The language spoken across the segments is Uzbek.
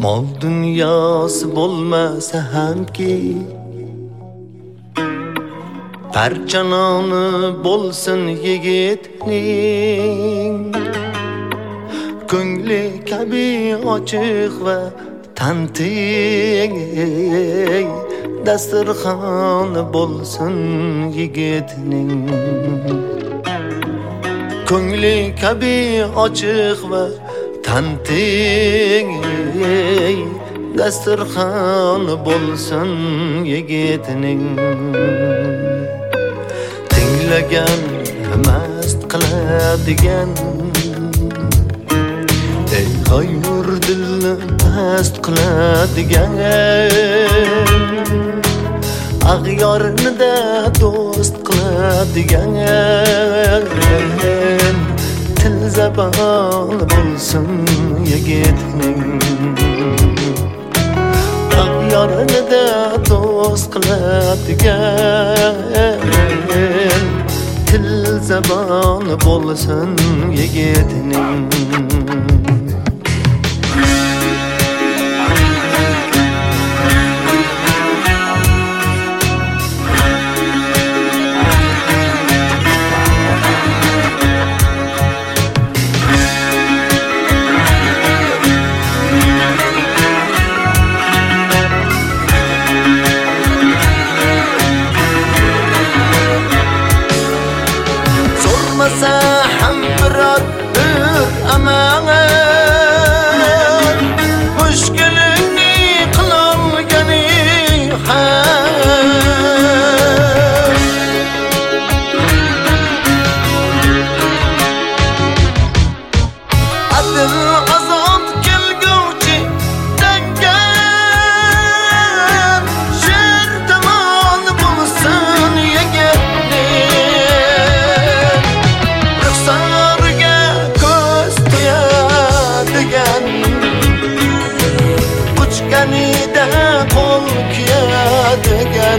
Mol dunyosi bo'lmasa hamki parchanoni bo'lsin yigitning ko'ngli kabi ochiq va tantig dasturxoni bo'lsin yigitning ko'ngli kabi ochiq va tantig dasturxoni bo'lsin yigitning tinglagan mast qiladigan ey hayur dilni mast qiladigan ag'yorni da do'st qiladigan til zabon bo'lsin yigitning ag'yorni da do'st qiladigan til zabon bo'lsin yigitning ham biror aman mushkulingni qilolgani adil azob kelguvchi dangan sher tomon bo'lsin Uçganida qo'l kuyadigan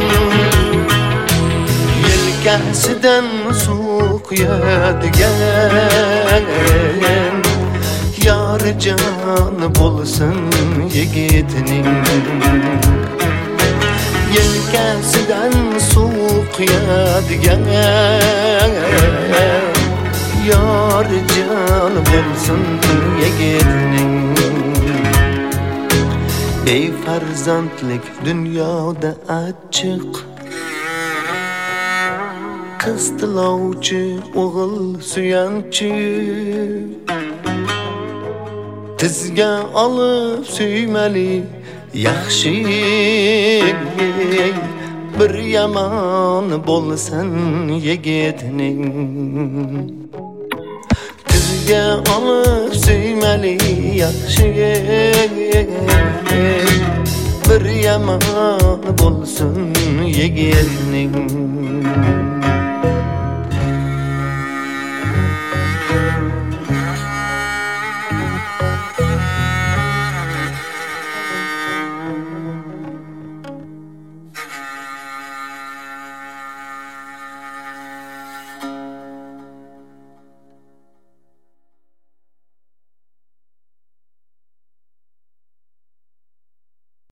yelkasidan suv quyadigan yori jon bo'lsin yigitning yelkasidan suv quyadigan yori jon bo'lsin yigitning befarzandlik dunyoda achchiq qiz tilovchi o'g'il suyanchi tizga olib suymali yaxshi bir yomon bo'lsin yigitning tizga olib suymali yaxshi bir yomon bo'lsin yigitning